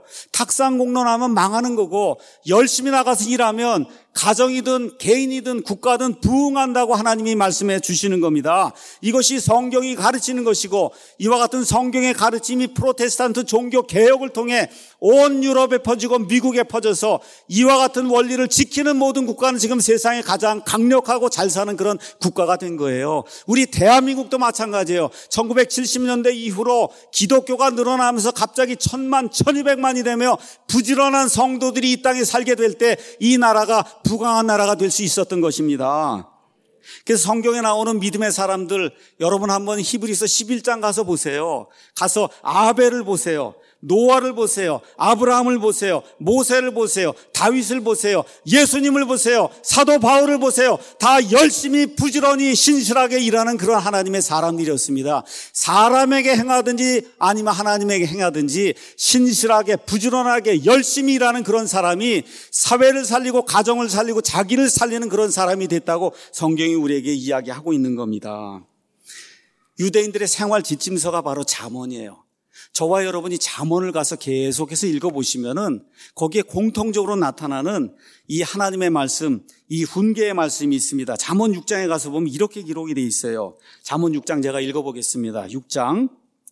탁상공론하면 망하는 거고 열심히 나가서 일하면 가정이든 개인이든 국가든 부흥한다고 하나님이 말씀해 주시는 겁니다. 이것이 성경이 가르치는 것이고 이와 같은 성경의 가르침이 프로테스탄트 종교 개혁을 통해 온 유럽에 퍼지고 미국에 퍼져서 이와 같은 원리를 지키는 모든 국가는 지금 세상에 가장 강력하고 잘 사는 그런 국가가 된 거예요. 우리 대한민국도 마찬가지예요. 천구백칠십 년대 이후로 기독교가 늘어나면서 갑자기 천만, 천이백만이 되며 부지런한 성도들이 이 땅에 살게 될 때 이 나라가 부강한 나라가 될 수 있었던 것입니다. 그래서 성경에 나오는 믿음의 사람들, 여러분 한번 히브리서 십일 장 가서 보세요. 가서 아벨을 보세요. 노아를 보세요. 아브라함을 보세요. 모세를 보세요. 다윗을 보세요. 예수님을 보세요. 사도 바울을 보세요. 다 열심히 부지런히 신실하게 일하는 그런 하나님의 사람들이었습니다. 사람에게 행하든지 아니면 하나님에게 행하든지 신실하게 부지런하게 열심히 일하는 그런 사람이 사회를 살리고 가정을 살리고 자기를 살리는 그런 사람이 됐다고 성경이 우리에게 이야기하고 있는 겁니다. 유대인들의 생활 지침서가 바로 잠언이에요. 저와 여러분이 잠언을 가서 계속해서 읽어보시면은 거기에 공통적으로 나타나는 이 하나님의 말씀, 이 훈계의 말씀이 있습니다. 잠언 육 장에 가서 보면 이렇게 기록이 되어 있어요. 잠언 육 장 제가 읽어보겠습니다. 육 장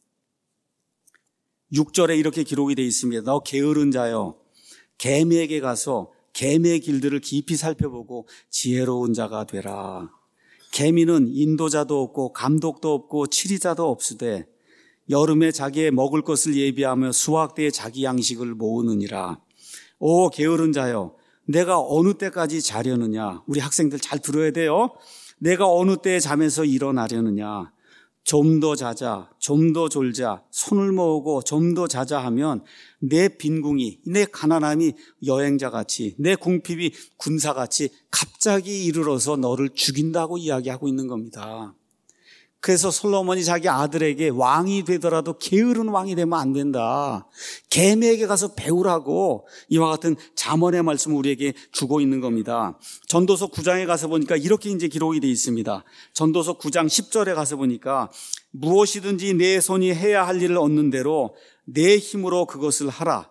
육 절에 이렇게 기록이 되어 있습니다. 너 게으른 자여, 개미에게 가서 개미의 길들을 깊이 살펴보고 지혜로운 자가 되라. 개미는 인도자도 없고 감독도 없고 치리자도 없으되 여름에 자기의 먹을 것을 예비하며 수확 때에 자기 양식을 모으느니라. 오 게으른 자여, 내가 어느 때까지 자려느냐. 우리 학생들 잘 들어야 돼요. 내가 어느 때에 잠에서 일어나려느냐. 좀 더 자자, 좀 더 졸자, 손을 모으고 좀 더 자자 하면 내 빈궁이, 내 가난함이 여행자같이, 내 궁핍이 군사같이 갑자기 이르러서 너를 죽인다고 이야기하고 있는 겁니다. 그래서 솔로몬이 자기 아들에게 왕이 되더라도 게으른 왕이 되면 안 된다. 개미에게 가서 배우라고 이와 같은 잠언의 말씀을 우리에게 주고 있는 겁니다. 전도서 구 장에 가서 보니까 이렇게 이제 기록이 되어 있습니다. 전도서 구 장 십 절에 가서 보니까 무엇이든지 내 손이 해야 할 일을 얻는 대로 내 힘으로 그것을 하라.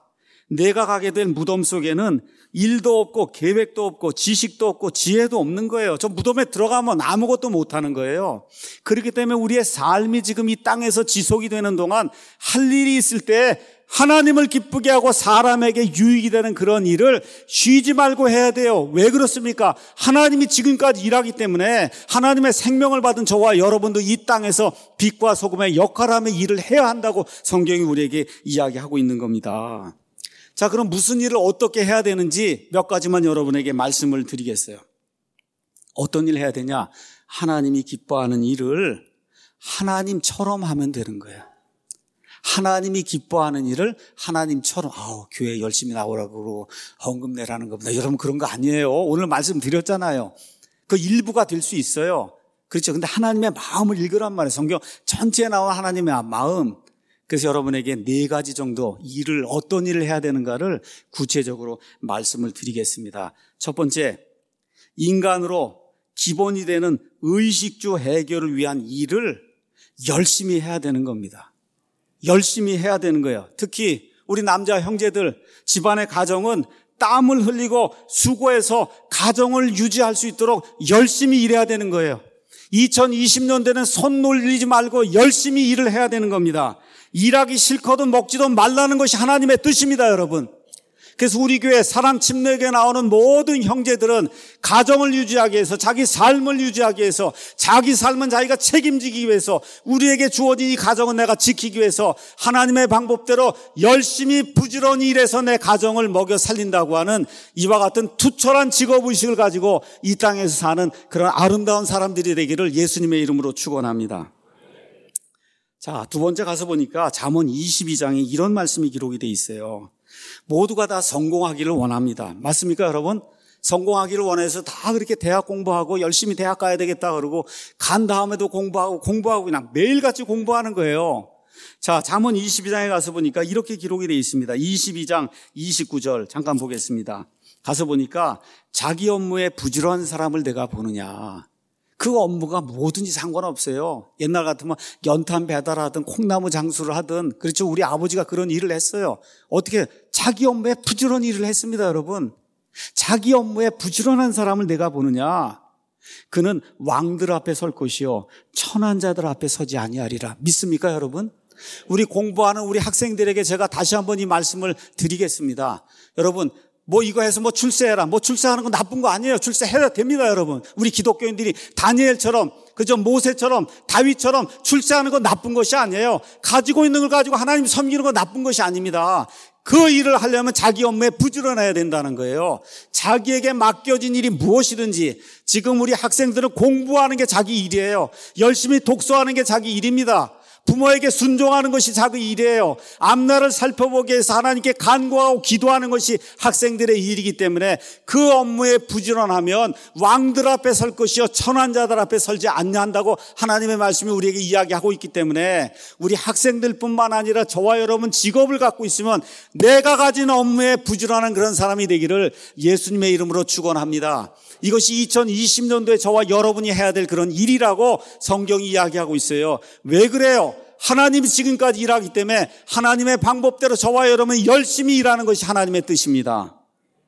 내가 가게 될 무덤 속에는 일도 없고 계획도 없고 지식도 없고 지혜도 없는 거예요. 저 무덤에 들어가면 아무것도 못하는 거예요. 그렇기 때문에 우리의 삶이 지금 이 땅에서 지속이 되는 동안 할 일이 있을 때 하나님을 기쁘게 하고 사람에게 유익이 되는 그런 일을 쉬지 말고 해야 돼요. 왜 그렇습니까? 하나님이 지금까지 일하기 때문에 하나님의 생명을 받은 저와 여러분도 이 땅에서 빛과 소금의 역할하며 일을 해야 한다고 성경이 우리에게 이야기하고 있는 겁니다. 자, 그럼 무슨 일을 어떻게 해야 되는지 몇 가지만 여러분에게 말씀을 드리겠어요. 어떤 일을 해야 되냐? 하나님이 기뻐하는 일을 하나님처럼 하면 되는 거예요. 하나님이 기뻐하는 일을 하나님처럼, 아우, 교회 열심히 나오라고 그러고 헌금 내라는 겁니다. 여러분, 그런 거 아니에요. 오늘 말씀드렸잖아요. 그 일부가 될 수 있어요. 그렇죠. 근데 하나님의 마음을 읽으란 말이에요. 성경 전체에 나온 하나님의 마음. 그래서 여러분에게 네 가지 정도 일을, 어떤 일을 해야 되는가를 구체적으로 말씀을 드리겠습니다. 첫 번째, 인간으로 기본이 되는 의식주 해결을 위한 일을 열심히 해야 되는 겁니다. 열심히 해야 되는 거예요. 특히 우리 남자 형제들, 집안의 가정은 땀을 흘리고 수고해서 가정을 유지할 수 있도록 열심히 일해야 되는 거예요. 이천이십 년대는 손 놀리지 말고 열심히 일을 해야 되는 겁니다. 일하기 싫거든 먹지도 말라는 것이 하나님의 뜻입니다, 여러분. 그래서 우리 교회 사랑 침례교회 나오는 모든 형제들은 가정을 유지하기 위해서, 자기 삶을 유지하기 위해서, 자기 삶은 자기가 책임지기 위해서, 우리에게 주어진 이 가정은 내가 지키기 위해서 하나님의 방법대로 열심히 부지런히 일해서 내 가정을 먹여 살린다고 하는 이와 같은 투철한 직업의식을 가지고 이 땅에서 사는 그런 아름다운 사람들이 되기를 예수님의 이름으로 축원합니다. 자, 두 번째 가서 보니까 잠언 이십이 장에 이런 말씀이 기록이 돼 있어요. 모두가 다 성공하기를 원합니다. 맞습니까, 여러분? 성공하기를 원해서 다 그렇게 대학 공부하고 열심히 대학 가야 되겠다 그러고 간 다음에도 공부하고 공부하고 그냥 매일같이 공부하는 거예요. 자, 잠언 이십이 장에 가서 보니까 이렇게 기록이 돼 있습니다. 이십이 장 이십구 절 잠깐 보겠습니다. 가서 보니까 자기 업무에 부지런한 사람을 내가 보느냐. 그 업무가 뭐든지 상관없어요. 옛날 같으면 연탄 배달하든 콩나무 장수를 하든, 그렇죠. 우리 아버지가 그런 일을 했어요. 어떻게? 자기 업무에 부지런히 일을 했습니다, 여러분. 자기 업무에 부지런한 사람을 내가 보느냐. 그는 왕들 앞에 설 것이요 천한 자들 앞에 서지 아니하리라. 믿습니까, 여러분? 우리 공부하는 우리 학생들에게 제가 다시 한번 이 말씀을 드리겠습니다. 여러분, 뭐 이거 해서 뭐 출세해라. 뭐 출세하는 건 나쁜 거 아니에요. 출세해야 됩니다, 여러분. 우리 기독교인들이 다니엘처럼, 그죠, 모세처럼, 다윗처럼 출세하는 건 나쁜 것이 아니에요. 가지고 있는 걸 가지고 하나님 섬기는 건 나쁜 것이 아닙니다. 그 일을 하려면 자기 업무에 부지런해야 된다는 거예요. 자기에게 맡겨진 일이 무엇이든지, 지금 우리 학생들은 공부하는 게 자기 일이에요. 열심히 독서하는 게 자기 일입니다. 부모에게 순종하는 것이 자기 일이에요. 앞날을 살펴보기 위해서 하나님께 간구하고 기도하는 것이 학생들의 일이기 때문에 그 업무에 부지런하면 왕들 앞에 설 것이요 천한 자들 앞에 설지 않는다고 하나님의 말씀이 우리에게 이야기하고 있기 때문에 우리 학생들뿐만 아니라 저와 여러분 직업을 갖고 있으면 내가 가진 업무에 부지런한 그런 사람이 되기를 예수님의 이름으로 축원합니다. 이것이 이천이십 년도에 저와 여러분이 해야 될 그런 일이라고 성경이 이야기하고 있어요. 왜 그래요? 하나님이 지금까지 일하기 때문에 하나님의 방법대로 저와 여러분이 열심히 일하는 것이 하나님의 뜻입니다.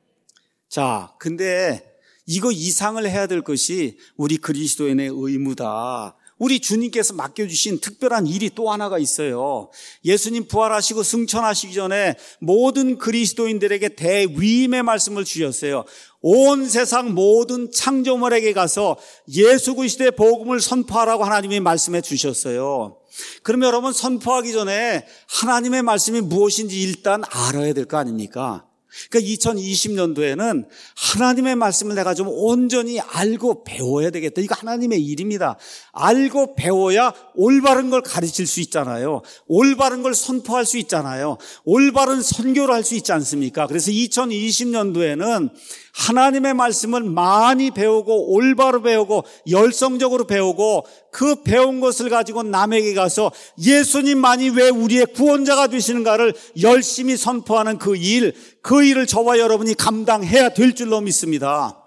자, 근데 이거 이상을 해야 될 것이 우리 그리스도인의 의무다. 우리 주님께서 맡겨주신 특별한 일이 또 하나가 있어요. 예수님 부활하시고 승천하시기 전에 모든 그리스도인들에게 대위임의 말씀을 주셨어요. 온 세상 모든 창조물에게 가서 예수 그리스도의 복음을 선포하라고 하나님이 말씀해 주셨어요. 그러면 여러분, 선포하기 전에 하나님의 말씀이 무엇인지 일단 알아야 될 거 아닙니까? 그러니까 이천이십 년도에는 하나님의 말씀을 내가 좀 온전히 알고 배워야 되겠다. 이거 하나님의 일입니다. 알고 배워야 올바른 걸 가르칠 수 있잖아요. 올바른 걸 선포할 수 있잖아요. 올바른 선교를 할 수 있지 않습니까? 그래서 이천이십 년도에는 하나님의 말씀을 많이 배우고 올바로 배우고 열성적으로 배우고 그 배운 것을 가지고 남에게 가서 예수님만이 왜 우리의 구원자가 되시는가를 열심히 선포하는 그 일, 그 일을 저와 여러분이 감당해야 될 줄로 믿습니다.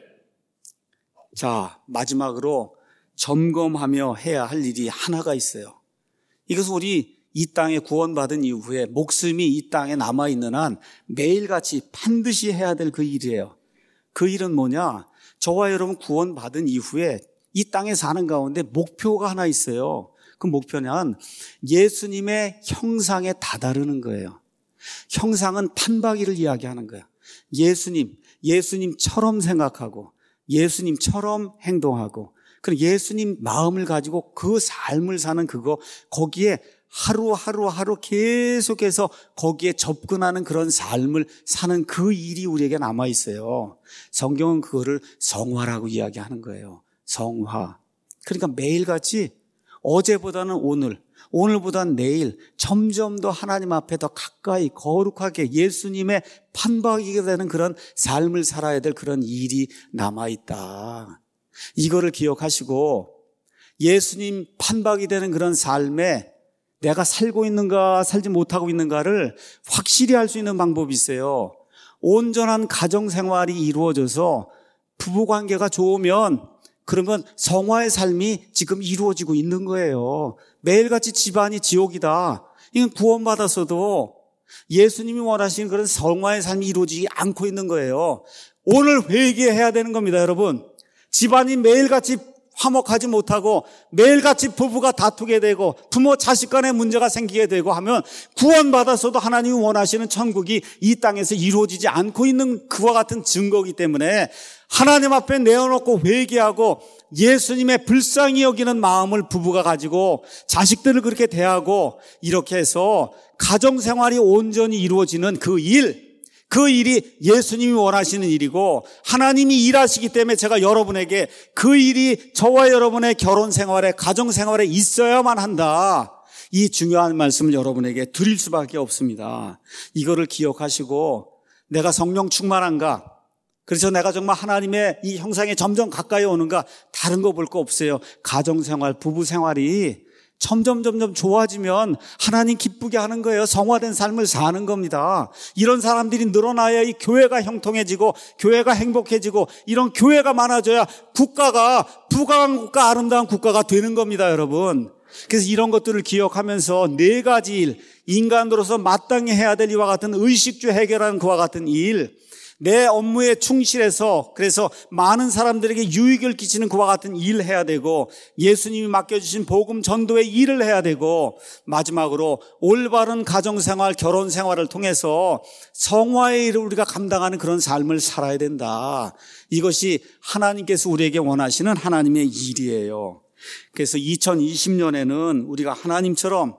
자, 마지막으로 점검하며 해야 할 일이 하나가 있어요. 이것은 우리 이 땅에 구원받은 이후에 목숨이 이 땅에 남아있는 한 매일같이 반드시 해야 될 그 일이에요. 그 일은 뭐냐? 저와 여러분 구원받은 이후에 이 땅에 사는 가운데 목표가 하나 있어요. 그 목표는 예수님의 형상에 다다르는 거예요. 형상은 판박이를 이야기하는 거예요. 예수님, 예수님처럼 생각하고 예수님처럼 행동하고 그럼 예수님 마음을 가지고 그 삶을 사는 그거, 거기에 하루하루 하루 계속해서 거기에 접근하는 그런 삶을 사는 그 일이 우리에게 남아있어요. 성경은 그거를 성화라고 이야기하는 거예요. 성화. 그러니까 매일같이 어제보다는 오늘, 오늘보다는 내일 점점 더 하나님 앞에 더 가까이 거룩하게 예수님의 판박이게 되는 그런 삶을 살아야 될 그런 일이 남아있다. 이거를 기억하시고 예수님 판박이 되는 그런 삶에 내가 살고 있는가 살지 못하고 있는가를 확실히 알 수 있는 방법이 있어요. 온전한 가정생활이 이루어져서 부부관계가 좋으면 그러면 성화의 삶이 지금 이루어지고 있는 거예요. 매일같이 집안이 지옥이다. 이건 구원받았어도 예수님이 원하시는 그런 성화의 삶이 이루어지지 않고 있는 거예요. 오늘 회개해야 되는 겁니다, 여러분. 집안이 매일같이 화목하지 못하고 매일같이 부부가 다투게 되고 부모 자식 간에 문제가 생기게 되고 하면 구원받았어도 하나님이 원하시는 천국이 이 땅에서 이루어지지 않고 있는 그와 같은 증거이기 때문에 하나님 앞에 내어놓고 회개하고 예수님의 불쌍히 여기는 마음을 부부가 가지고 자식들을 그렇게 대하고 이렇게 해서 가정생활이 온전히 이루어지는 그 일, 그 일이 예수님이 원하시는 일이고 하나님이 일하시기 때문에 제가 여러분에게 그 일이 저와 여러분의 결혼생활에 가정생활에 있어야만 한다. 이 중요한 말씀을 여러분에게 드릴 수밖에 없습니다. 이거를 기억하시고 내가 성령 충만한가? 그래서 내가 정말 하나님의 이 형상에 점점 가까이 오는가? 다른 거 볼 거 없어요. 가정생활, 부부생활이 점점 점점 좋아지면 하나님 기쁘게 하는 거예요. 성화된 삶을 사는 겁니다. 이런 사람들이 늘어나야 이 교회가 형통해지고 교회가 행복해지고 이런 교회가 많아져야 국가가 부강한 국가, 아름다운 국가가 되는 겁니다, 여러분. 그래서 이런 것들을 기억하면서 네 가지 일, 인간으로서 마땅히 해야 될 이와 같은 의식주 해결하는 그와 같은 일, 내 업무에 충실해서 그래서 많은 사람들에게 유익을 끼치는 그와 같은 일을 해야 되고 예수님이 맡겨주신 복음 전도의 일을 해야 되고 마지막으로 올바른 가정생활, 결혼생활을 통해서 성화의 일을 우리가 감당하는 그런 삶을 살아야 된다. 이것이 하나님께서 우리에게 원하시는 하나님의 일이에요. 그래서 이천이십 년에는 우리가 하나님처럼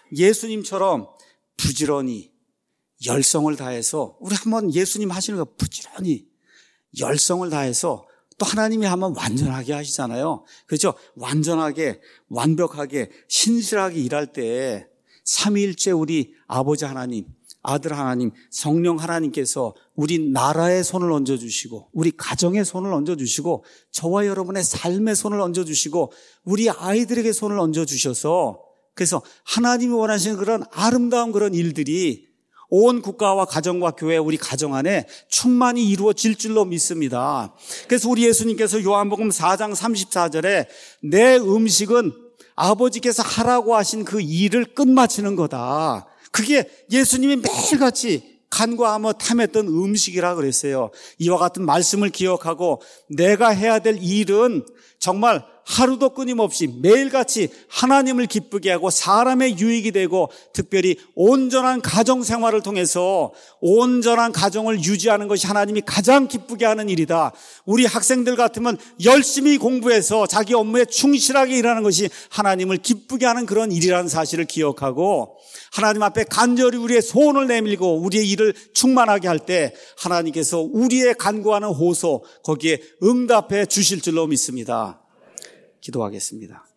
예수님처럼 부지런히 열성을 다해서 우리 한번 예수님 하시는 거 부지런히 열성을 다해서 또 하나님이 한번 완전하게 하시잖아요. 그렇죠? 완전하게 완벽하게 신실하게 일할 때 삼위일체 우리 아버지 하나님, 아들 하나님, 성령 하나님께서 우리 나라에 손을 얹어주시고 우리 가정에 손을 얹어주시고 저와 여러분의 삶에 손을 얹어주시고 우리 아이들에게 손을 얹어주셔서 그래서 하나님이 원하시는 그런 아름다운 그런 일들이 온 국가와 가정과 교회 우리 가정 안에 충만히 이루어질 줄로 믿습니다. 그래서 우리 예수님께서 요한복음 사 장 삼십사 절에 내 음식은 아버지께서 하라고 하신 그 일을 끝마치는 거다. 그게 예수님이 매일같이 간과하며 탐했던 음식이라 그랬어요. 이와 같은 말씀을 기억하고 내가 해야 될 일은 정말 하루도 끊임없이 매일같이 하나님을 기쁘게 하고 사람의 유익이 되고 특별히 온전한 가정생활을 통해서 온전한 가정을 유지하는 것이 하나님이 가장 기쁘게 하는 일이다. 우리 학생들 같으면 열심히 공부해서 자기 업무에 충실하게 일하는 것이 하나님을 기쁘게 하는 그런 일이라는 사실을 기억하고 하나님 앞에 간절히 우리의 소원을 내밀고 우리의 일을 충만하게 할 때 하나님께서 우리의 간구하는 호소 거기에 응답해 주실 줄로 믿습니다. 기도하겠습니다.